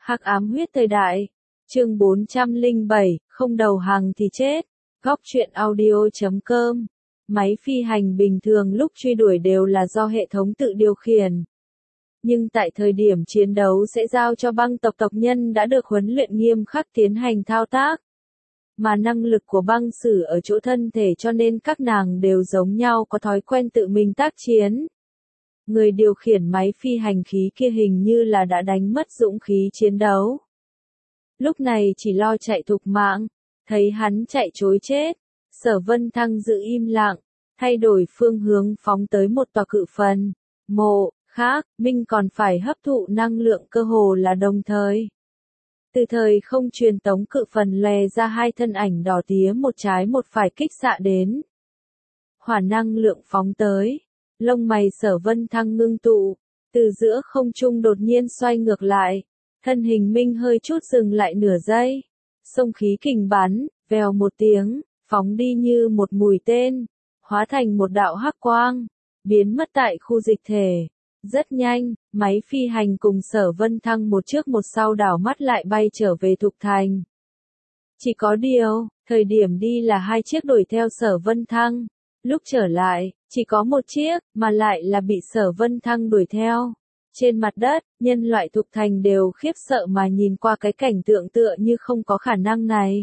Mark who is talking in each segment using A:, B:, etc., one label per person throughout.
A: Hắc ám huyết thời đại. Chương 407, không đầu hàng thì chết. Góc truyện audio.com. Máy phi hành bình thường lúc truy đuổi đều là do hệ thống tự điều khiển. Nhưng tại thời điểm chiến đấu sẽ giao cho băng tộc tộc nhân đã được huấn luyện nghiêm khắc tiến hành thao tác. Mà năng lực của băng sử ở chỗ thân thể cho nên các nàng đều giống nhau có thói quen tự mình tác chiến. Người điều khiển máy phi hành khí kia hình như là đã đánh mất dũng khí chiến đấu. Lúc này chỉ lo chạy thục mạng, thấy hắn chạy trối chết, Sở Vân Thăng giữ im lặng, thay đổi phương hướng phóng tới một tòa cự phần, mộ, khác, Minh còn phải hấp thụ năng lượng cơ hồ là đồng thời. Từ thời không truyền tống cự phần lè ra hai thân ảnh đỏ tía một trái một phải kích xạ đến. Hỏa năng lượng phóng tới, lông mày Sở Vân Thăng ngưng tụ, từ giữa không trung đột nhiên xoay ngược lại, thân hình Minh hơi chút dừng lại nửa giây, xông khí kình bắn, vèo một tiếng, phóng đi như một mũi tên, hóa thành một đạo hắc quang, biến mất tại khu dịch thể. Rất nhanh, máy phi hành cùng Sở Vân Thăng một trước một sau đảo mắt lại bay trở về Thục Thành. Chỉ có điều, thời điểm đi là hai chiếc đuổi theo Sở Vân Thăng, lúc trở lại, chỉ có một chiếc, mà lại là bị Sở Vân Thăng đuổi theo. Trên mặt đất, nhân loại Thục Thành đều khiếp sợ mà nhìn qua cái cảnh tượng tựa như không có khả năng này.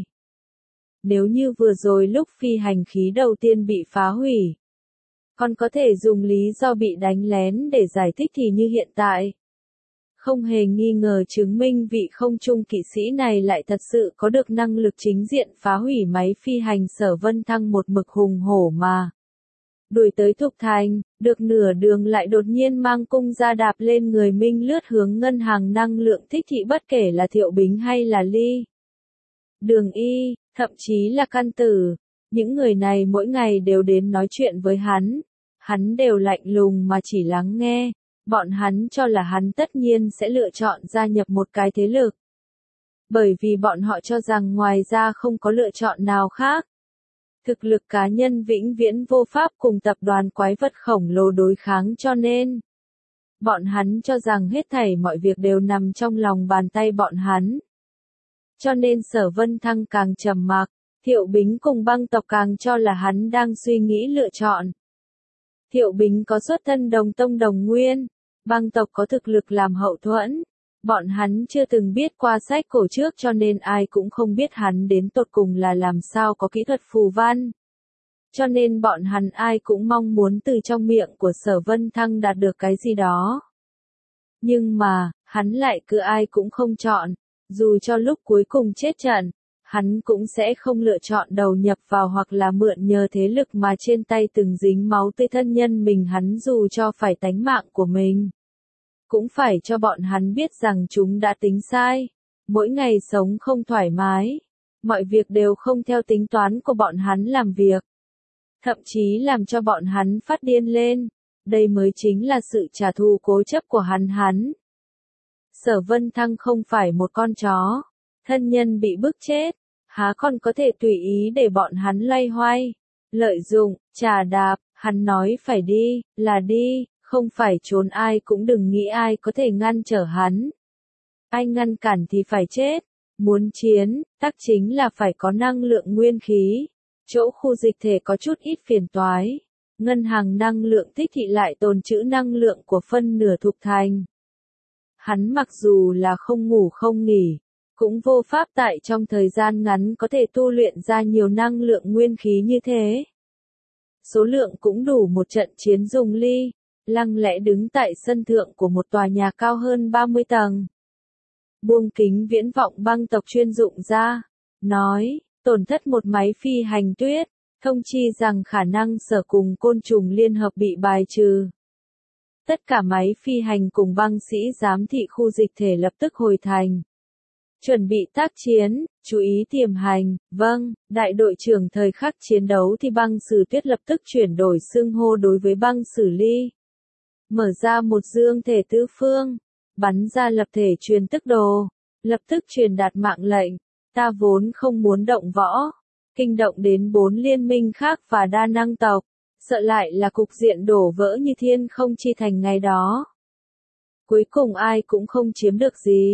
A: Nếu như vừa rồi lúc phi hành khí đầu tiên bị phá hủy, còn có thể dùng lý do bị đánh lén để giải thích thì như hiện tại. Không hề nghi ngờ chứng minh vị không trung kỵ sĩ này lại thật sự có được năng lực chính diện phá hủy máy phi hành Sở Vân Thăng một mực hùng hổ mà. Đuổi tới Thục Thành, được nửa đường lại đột nhiên mang cung ra đạp lên người Minh lướt hướng ngân hàng năng lượng thích thị bất kể là Thiệu Bính hay là Ly. Đường Y, thậm chí là Căn Tử. Những người này mỗi ngày đều đến nói chuyện với hắn đều lạnh lùng mà chỉ lắng nghe, bọn hắn cho là hắn tất nhiên sẽ lựa chọn gia nhập một cái thế lực. Bởi vì bọn họ cho rằng ngoài ra không có lựa chọn nào khác. Thực lực cá nhân vĩnh viễn vô pháp cùng tập đoàn quái vật khổng lồ đối kháng cho nên. Bọn hắn cho rằng hết thảy mọi việc đều nằm trong lòng bàn tay bọn hắn. Cho nên Sở Vân Thăng càng trầm mặc. Thiệu Bính cùng băng tộc càng cho là hắn đang suy nghĩ lựa chọn. Thiệu Bính có xuất thân đồng tông đồng nguyên, băng tộc có thực lực làm hậu thuẫn. Bọn hắn chưa từng biết qua sách cổ trước cho nên ai cũng không biết hắn đến tột cùng là làm sao có kỹ thuật phù văn. Cho nên bọn hắn ai cũng mong muốn từ trong miệng của Sở Vân Thăng đạt được cái gì đó. Nhưng mà, hắn lại cứ ai cũng không chọn, dù cho lúc cuối cùng chết trận. Hắn cũng sẽ không lựa chọn đầu nhập vào hoặc là mượn nhờ thế lực mà trên tay từng dính máu tươi thân nhân mình hắn dù cho phải tánh mạng của mình. Cũng phải cho bọn hắn biết rằng chúng đã tính sai. Mỗi ngày sống không thoải mái. Mọi việc đều không theo tính toán của bọn hắn làm việc. Thậm chí làm cho bọn hắn phát điên lên. Đây mới chính là sự trả thù cố chấp của hắn. Sở Vân Thăng không phải một con chó. Thân nhân bị bức chết, há còn có thể tùy ý để bọn hắn loay hoay, lợi dụng, trà đạp, hắn nói phải đi, là đi, không phải trốn ai cũng đừng nghĩ ai có thể ngăn trở hắn. Ai ngăn cản thì phải chết, muốn chiến, tắc chính là phải có năng lượng nguyên khí, chỗ khu dịch thể có chút ít phiền toái, ngân hàng năng lượng tích thị lại tồn trữ năng lượng của phân nửa Thục Thành. Hắn mặc dù là không ngủ không nghỉ, cũng vô pháp tại trong thời gian ngắn có thể tu luyện ra nhiều năng lượng nguyên khí như thế. Số lượng cũng đủ một trận chiến dùng Ly, lặng lẽ đứng tại sân thượng của một tòa nhà cao hơn 30 tầng. Buông kính viễn vọng băng tộc chuyên dụng ra, nói, tổn thất một máy phi hành tuyết, thông chi rằng khả năng Sở cùng côn trùng liên hợp bị bài trừ. Tất cả máy phi hành cùng băng sĩ giám thị khu dịch thể lập tức hồi thành. Chuẩn bị tác chiến, chú ý tiềm hành, vâng, đại đội trưởng thời khắc chiến đấu thì băng sử tuyết lập tức chuyển đổi xưng hô đối với băng sử Ly. Mở ra một dương thể tứ phương, bắn ra lập thể truyền tức đồ, lập tức truyền đạt mạng lệnh, ta vốn không muốn động võ, kinh động đến 4 liên minh khác và đa năng tộc, sợ lại là cục diện đổ vỡ như thiên không chi thành ngày đó. Cuối cùng ai cũng không chiếm được gì.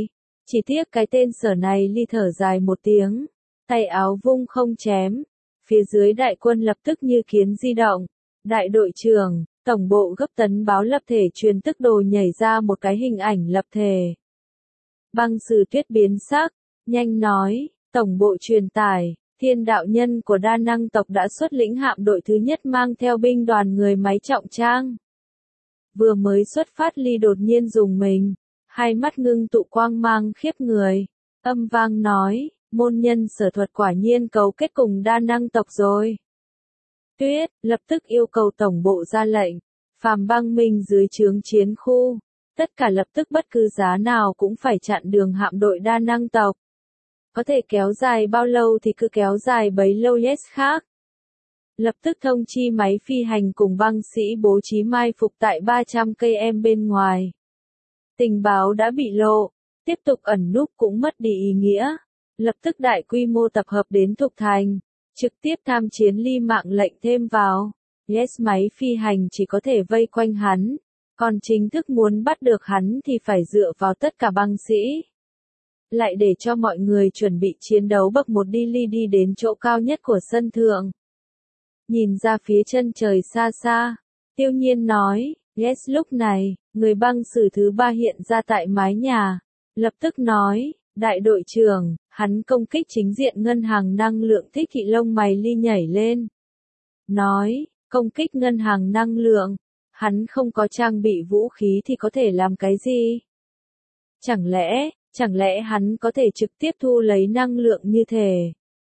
A: Chỉ tiếc cái tên Sở này ly thở dài một tiếng, tay áo vung không chém. Phía dưới đại quân lập tức như kiến di động. Đại đội trưởng, tổng bộ gấp tấn báo lập thể truyền tức đồ nhảy ra một cái hình ảnh lập thể. Băng Sử Tuyết biến sắc, nhanh nói, tổng bộ truyền tải, Thiên đạo nhân của đa năng tộc đã xuất lĩnh hạm đội thứ nhất mang theo binh đoàn người máy trọng trang. Vừa mới xuất phát ly đột nhiên dùng mình, hai mắt ngưng tụ quang mang khiếp người, âm vang nói, môn nhân Sở Thuật quả nhiên cấu kết cùng đa năng tộc rồi. Tuyết, lập tức yêu cầu tổng bộ ra lệnh, phàm băng minh dưới trướng chiến khu, tất cả lập tức bất cứ giá nào cũng phải chặn đường hạm đội đa năng tộc. Có thể kéo dài bao lâu thì cứ kéo dài bấy lâu yes khác. Lập tức thông chi máy phi hành cùng băng sĩ bố trí mai phục tại 300 cây em bên ngoài. Tình báo đã bị lộ, tiếp tục ẩn núp cũng mất đi ý nghĩa. Lập tức đại quy mô tập hợp đến Thục Thành, trực tiếp tham chiến ly mạng lệnh thêm vào. Yes máy phi hành chỉ có thể vây quanh hắn, còn chính thức muốn bắt được hắn thì phải dựa vào tất cả băng sĩ. Lại để cho mọi người chuẩn bị chiến đấu bậc một đi đến chỗ cao nhất của sân thượng. Nhìn ra phía chân trời xa xa, Tiêu Nhiên nói, yes lúc này, người băng sử thứ 3 hiện ra tại mái nhà, lập tức nói, đại đội trưởng, hắn công kích chính diện ngân hàng năng lượng Thích Thị lông mày ly nhảy lên. Nói, công kích ngân hàng năng lượng, hắn không có trang bị vũ khí thì có thể làm cái gì? Chẳng lẽ hắn có thể trực tiếp thu lấy năng lượng như thể?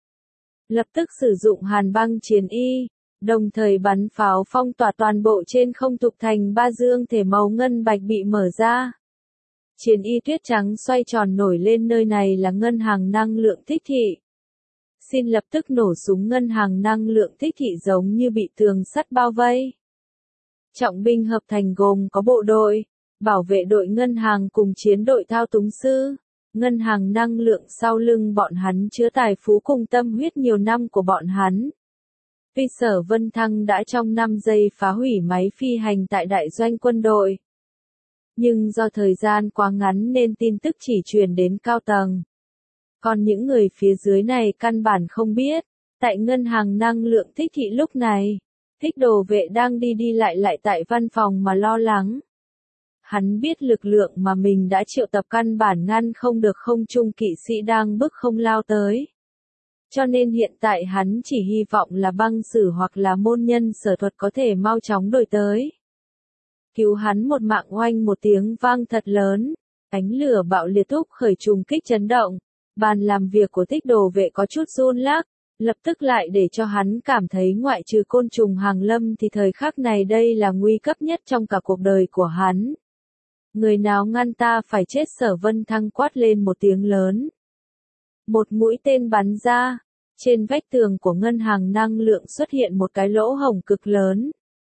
A: Lập tức sử dụng hàn băng chiến y, đồng thời bắn pháo phong tỏa toàn bộ trên không Thục Thành. Ba dương thể màu ngân bạch bị mở ra. Chiến y tuyết trắng xoay tròn nổi lên, nơi này là ngân hàng năng lượng Thích Thị. Xin lập tức nổ súng. Ngân hàng năng lượng Thích Thị giống như bị tường sắt bao vây. Trọng binh hợp thành gồm có bộ đội, bảo vệ đội ngân hàng cùng chiến đội thao túng sư. Ngân hàng năng lượng sau lưng bọn hắn chứa tài phú cùng tâm huyết nhiều năm của bọn hắn. Vì Sở Vân Thăng đã trong 5 giây phá hủy máy phi hành tại đại doanh quân đội. Nhưng do thời gian quá ngắn nên tin tức chỉ truyền đến cao tầng. Còn những người phía dưới này căn bản không biết, tại ngân hàng năng lượng Thích Thị lúc này, Thích Đồ Vệ đang đi lại tại văn phòng mà lo lắng. Hắn biết lực lượng mà mình đã triệu tập căn bản ngăn không được không trung kỵ sĩ đang bức không lao tới. Cho nên hiện tại hắn chỉ hy vọng là băng sử hoặc là môn nhân Sở Thuật có thể mau chóng đuổi tới. Cứu hắn một mạng. Oanh một tiếng vang thật lớn, ánh lửa bạo liệt thúc khởi trùng kích chấn động. Bàn làm việc của Thích Đồ Vệ có chút run lắc, lập tức lại để cho hắn cảm thấy ngoại trừ côn trùng hàng lâm thì thời khắc này đây là nguy cấp nhất trong cả cuộc đời của hắn. Người nào ngăn ta phải chết? Sở Vân Thăng quát lên một tiếng lớn. Một mũi tên bắn ra, trên vách tường của ngân hàng năng lượng xuất hiện một cái lỗ hổng cực lớn.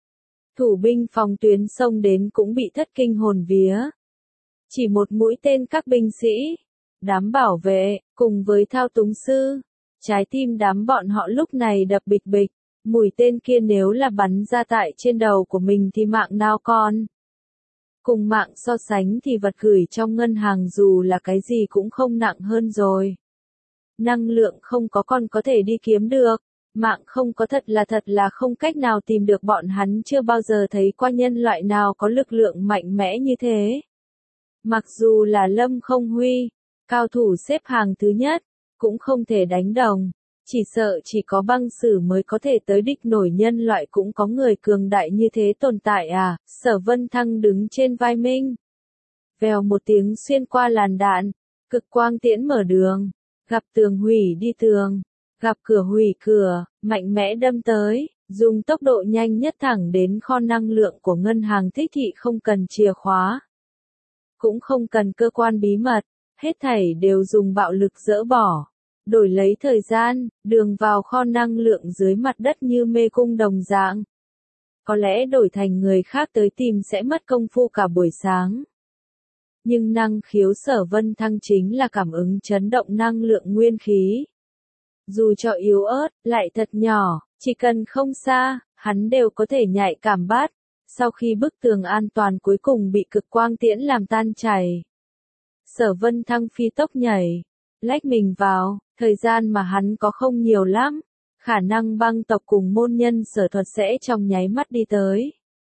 A: Thủ binh phòng tuyến xông đến cũng bị thất kinh hồn vía. Chỉ một mũi tên các binh sĩ, đám bảo vệ, cùng với thao túng sư, trái tim đám bọn họ lúc này đập bịch bịch. Mũi tên kia nếu là bắn ra tại trên đầu của mình thì mạng nào còn? Cùng mạng so sánh thì vật gửi trong ngân hàng dù là cái gì cũng không nặng hơn rồi. Năng lượng không có còn có thể đi kiếm được, mạng không có thật là không cách nào tìm được. Bọn hắn chưa bao giờ thấy qua nhân loại nào có lực lượng mạnh mẽ như thế. Mặc dù là Lâm Không Huy, cao thủ xếp hàng thứ nhất, cũng không thể đánh đồng. Chỉ sợ chỉ có băng sử mới có thể tới địch nổi. Nhân loại cũng có người cường đại như thế tồn tại à? Sở Vân Thăng đứng trên vai Minh. Vèo một tiếng xuyên qua làn đạn, cực quang tiễn mở đường, gặp tường hủy đi tường, gặp cửa hủy cửa, mạnh mẽ đâm tới, dùng tốc độ nhanh nhất thẳng đến kho năng lượng của ngân hàng Thích Thị. Không cần chìa khóa, cũng không cần cơ quan bí mật, hết thảy đều dùng bạo lực dỡ bỏ. Đổi lấy thời gian, đường vào kho năng lượng dưới mặt đất như mê cung đồng dạng. Có lẽ đổi thành người khác tới tìm sẽ mất công phu cả buổi sáng. Nhưng năng khiếu Sở Vân Thăng chính là cảm ứng chấn động năng lượng nguyên khí. Dù cho yếu ớt, lại thật nhỏ, chỉ cần không xa, hắn đều có thể nhạy cảm bắt. Sau khi bức tường an toàn cuối cùng bị cực quang tiễn làm tan chảy, Sở Vân Thăng phi tốc nhảy, lách mình vào, thời gian mà hắn có không nhiều lắm, khả năng băng tộc cùng môn nhân Sở thuật sẽ trong nháy mắt đi tới.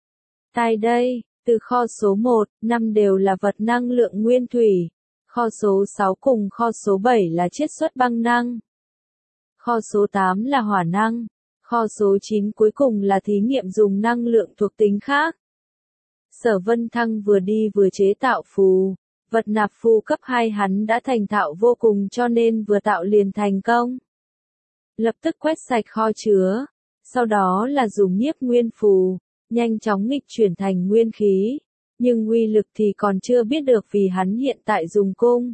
A: Tai đây, từ kho số 1, 5 đều là vật năng lượng nguyên thủy, kho số 6 cùng kho số 7 là chiết xuất băng năng, kho số 8 là hỏa năng, kho số 9 cuối cùng là thí nghiệm dùng năng lượng thuộc tính khác. Sở Vân Thăng vừa đi vừa chế tạo phù, vật nạp phù cấp 2 hắn đã thành thạo vô cùng cho nên vừa tạo liền thành công. Lập tức quét sạch kho chứa, sau đó là dùng nhiếp nguyên phù, nhanh chóng nghịch chuyển thành nguyên khí, nhưng uy lực thì còn chưa biết được vì hắn hiện tại dùng cung.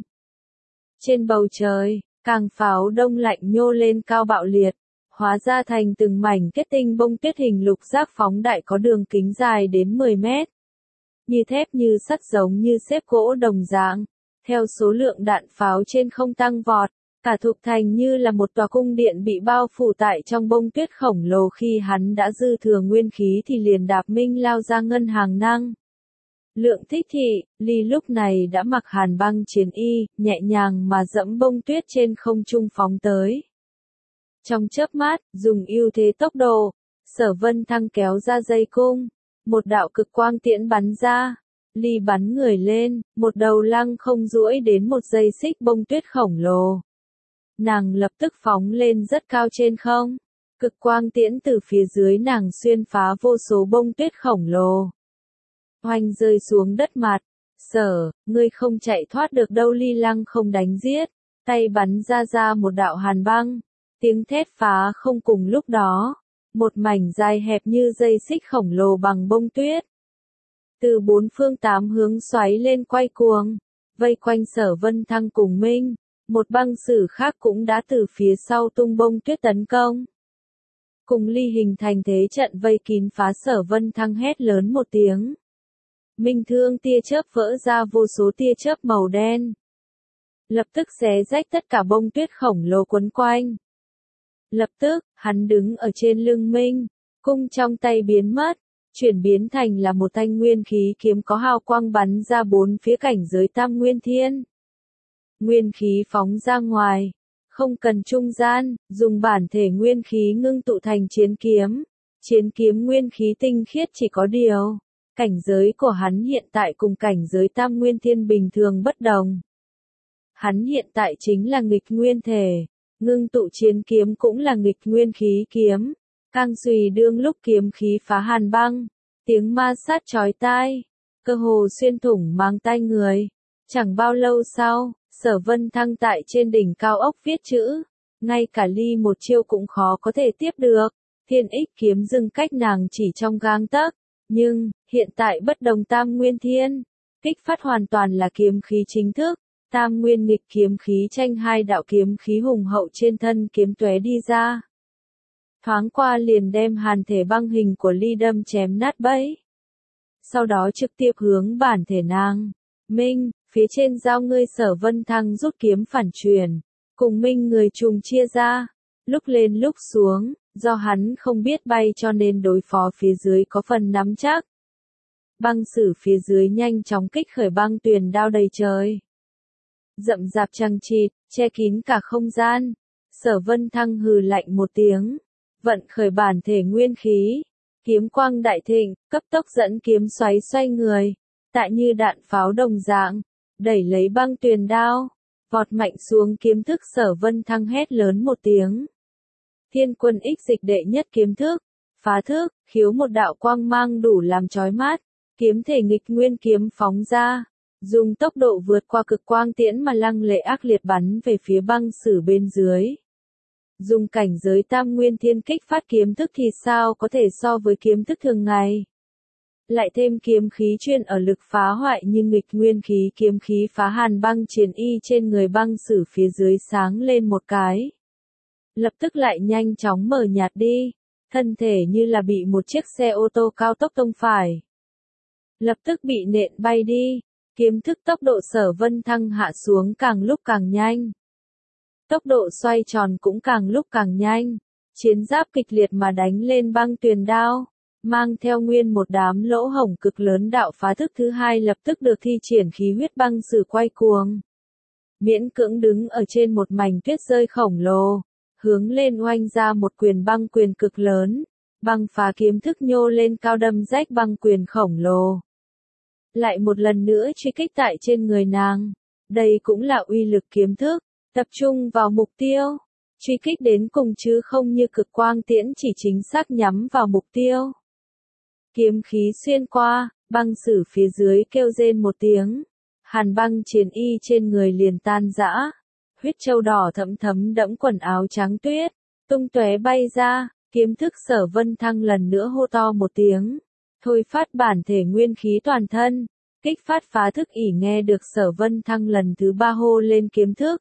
A: Trên bầu trời, càng pháo đông lạnh nhô lên cao bạo liệt, hóa ra thành từng mảnh kết tinh bông tuyết hình lục giác phóng đại có đường kính dài đến 10 mét. Như thép như sắt giống như xếp gỗ đồng dạng, theo số lượng đạn pháo trên không tăng vọt, cả Thục Thành như là một tòa cung điện bị bao phủ tại trong bông tuyết khổng lồ. Khi hắn đã dư thừa nguyên khí thì liền đạp minh lao ra ngân hàng năng. Lượng Thích Thị, Ly lúc này đã mặc hàn băng chiến y, nhẹ nhàng mà dẫm bông tuyết trên không trung phóng tới. Trong chớp mắt, dùng ưu thế tốc độ, Sở Vân Thăng kéo ra dây cung, một đạo cực quang tiễn bắn ra, Ly bắn người lên, một đầu lăng không duỗi đến một dây xích bông tuyết khổng lồ. Nàng lập tức phóng lên rất cao trên không, cực quang tiễn từ phía dưới nàng xuyên phá vô số bông tuyết khổng lồ. Oanh rơi xuống đất mặt, Sở, ngươi không chạy thoát được đâu. Ly lăng không đánh giết, tay bắn ra một đạo hàn băng, tiếng thét phá không cùng lúc đó, một mảnh dài hẹp như dây xích khổng lồ bằng bông tuyết. Từ bốn phương tám hướng xoáy lên quay cuồng, vây quanh Sở Vân Thăng cùng Minh, một băng sử khác cũng đã từ phía sau tung bông tuyết tấn công. Cùng Ly hình thành thế trận vây kín phá. Sở Vân Thăng hét lớn một tiếng. Minh thương tia chớp vỡ ra vô số tia chớp màu đen. Lập tức xé rách tất cả bông tuyết khổng lồ quấn quanh. Lập tức, hắn đứng ở trên lưng Minh, cung trong tay biến mất, chuyển biến thành là một thanh nguyên khí kiếm có hào quang bắn ra bốn phía cảnh giới tam nguyên thiên. Nguyên khí phóng ra ngoài, không cần trung gian, dùng bản thể nguyên khí ngưng tụ thành chiến kiếm. Chiến kiếm nguyên khí tinh khiết chỉ có điều, cảnh giới của hắn hiện tại cùng cảnh giới tam nguyên thiên bình thường bất đồng. Hắn hiện tại chính là nghịch nguyên thể, ngưng tụ chiến kiếm cũng là nghịch nguyên khí kiếm. Càng xùy đương lúc kiếm khí phá hàn băng, tiếng ma sát chói tai, cơ hồ xuyên thủng mang tai người. Chẳng bao lâu sau, Sở Vân Thăng tại trên đỉnh cao ốc viết chữ, ngay cả Ly một chiêu cũng khó có thể tiếp được. Thiên ích kiếm dừng cách nàng chỉ trong gang tấc, nhưng hiện tại bất đồng tam nguyên thiên, kích phát hoàn toàn là kiếm khí chính thức. Tam nguyên nghịch kiếm khí tranh hai đạo kiếm khí hùng hậu trên thân kiếm tóe đi ra. Thoáng qua liền đem hàn thể băng hình của Ly đâm chém nát bấy. Sau đó trực tiếp hướng bản thể nàng. Minh, phía trên giao ngươi. Sở Vân Thăng rút kiếm phản truyền, cùng Minh người trùng chia ra, lúc lên lúc xuống, do hắn không biết bay cho nên đối phó phía dưới có phần nắm chắc. Băng sử phía dưới nhanh chóng kích khởi băng tuyền đao đầy trời. Rậm rạp chằng chịt, che kín cả không gian. Sở Vân Thăng hừ lạnh một tiếng, vận khởi bản thể nguyên khí, kiếm quang đại thịnh, cấp tốc dẫn kiếm xoay người, tại như đạn pháo đồng dạng, đẩy lấy băng tuyền đao, vọt mạnh xuống kiếm thức. Sở Vân Thăng hét lớn một tiếng. Thiên quân ích dịch đệ nhất kiếm thức, phá thức, khiếu một đạo quang mang đủ làm chói mắt, kiếm thể nghịch nguyên kiếm phóng ra, dùng tốc độ vượt qua cực quang tiễn mà lăng lệ ác liệt bắn về phía băng sử bên dưới. Dùng cảnh giới tam nguyên thiên kích phát kiếm thức thì sao có thể so với kiếm thức thường ngày. Lại thêm kiếm khí chuyên ở lực phá hoại như nghịch nguyên khí kiếm khí phá hàn băng chiến y trên người băng sử phía dưới sáng lên một cái. Lập tức lại nhanh chóng mờ nhạt đi, thân thể như là bị một chiếc xe ô tô cao tốc tông phải. Lập tức bị nện bay đi, kiếm thức tốc độ Sở Vân Thăng hạ xuống càng lúc càng nhanh. Tốc độ xoay tròn cũng càng lúc càng nhanh, chiến giáp kịch liệt mà đánh lên băng tuyền đao, mang theo nguyên một đám lỗ hổng cực lớn. Đạo phá thức thứ hai lập tức được thi triển, khí huyết băng sử quay cuồng. Miễn cưỡng đứng ở trên một mảnh tuyết rơi khổng lồ, hướng lên oanh ra một quyền băng quyền cực lớn, băng phá kiếm thức nhô lên cao đâm rách băng quyền khổng lồ. Lại một lần nữa truy kích tại trên người nàng, đây cũng là uy lực kiếm thức, tập trung vào mục tiêu, truy kích đến cùng chứ không như cực quang tiễn chỉ chính xác nhắm vào mục tiêu. Kiếm khí xuyên qua, băng sử phía dưới kêu rên một tiếng, hàn băng chiến y trên người liền tan rã, huyết châu đỏ thẫm thấm đẫm quần áo trắng tuyết, tung tóe bay ra. Kiếm thức Sở Vân Thăng lần nữa hô to một tiếng, thôi phát bản thể nguyên khí toàn thân, kích phát phá thức ỉ. Nghe được Sở Vân Thăng lần thứ ba hô lên kiếm thức,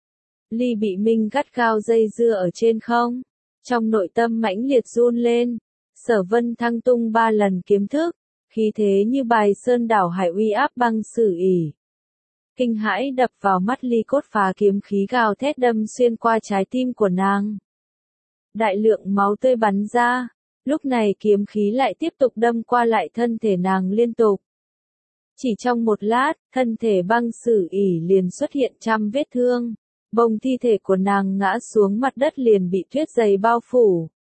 A: Ly Bị Minh gắt gao dây dưa ở trên không, trong nội tâm mãnh liệt run lên. Sở Vân Thăng tung 3 lần kiếm thức, khí thế như bài sơn đảo hải, uy áp băng sử ỉ. Kinh hãi đập vào mắt Ly, cốt phá kiếm khí gào thét đâm xuyên qua trái tim của nàng. Đại lượng máu tươi bắn ra, lúc này kiếm khí lại tiếp tục đâm qua lại thân thể nàng liên tục. Chỉ trong một lát, thân thể băng sử ỉ liền xuất hiện trăm vết thương, bông thi thể của nàng ngã xuống mặt đất liền bị tuyết dày bao phủ.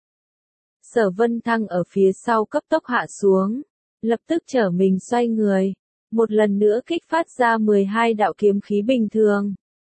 A: Sở Vân Thăng ở phía sau cấp tốc hạ xuống, lập tức trở mình xoay người, một lần nữa kích phát ra 12 đạo kiếm khí bình thường.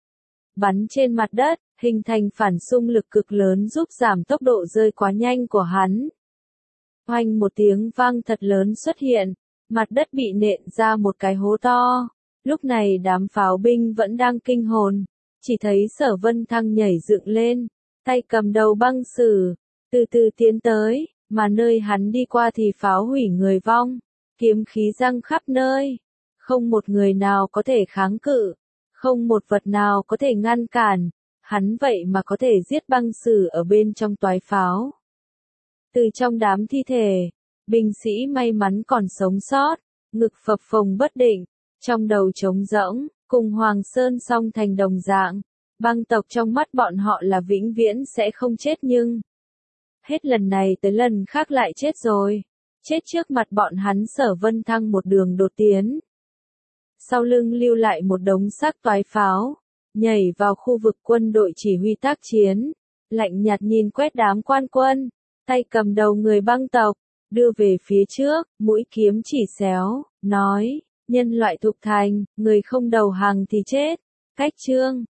A: Bắn trên mặt đất, hình thành phản xung lực cực lớn giúp giảm tốc độ rơi quá nhanh của hắn. Oanh một tiếng vang thật lớn xuất hiện, mặt đất bị nện ra một cái hố to. Lúc này đám pháo binh vẫn đang kinh hồn, chỉ thấy Sở Vân Thăng nhảy dựng lên, tay cầm đầu băng sử, từ từ tiến tới, mà nơi hắn đi qua thì pháo hủy người vong, kiếm khí giăng khắp nơi, không một người nào có thể kháng cự, không một vật nào có thể ngăn cản, hắn vậy mà có thể giết băng sử ở bên trong toái pháo. Từ trong đám thi thể, binh sĩ may mắn còn sống sót, ngực phập phồng bất định, trong đầu trống rỗng, cùng Hoàng Sơn song thành đồng dạng, băng tộc trong mắt bọn họ là vĩnh viễn sẽ không chết, nhưng hết lần này tới lần khác lại chết rồi, chết trước mặt bọn hắn. Sở Vân Thăng một đường đột tiến, sau lưng lưu lại một đống xác toái pháo, nhảy vào khu vực quân đội chỉ huy tác chiến, lạnh nhạt nhìn quét đám quan quân, tay cầm đầu người băng tộc, đưa về phía trước, mũi kiếm chỉ xéo, nói, nhân loại thục thành, người không đầu hàng thì chết. Cách chương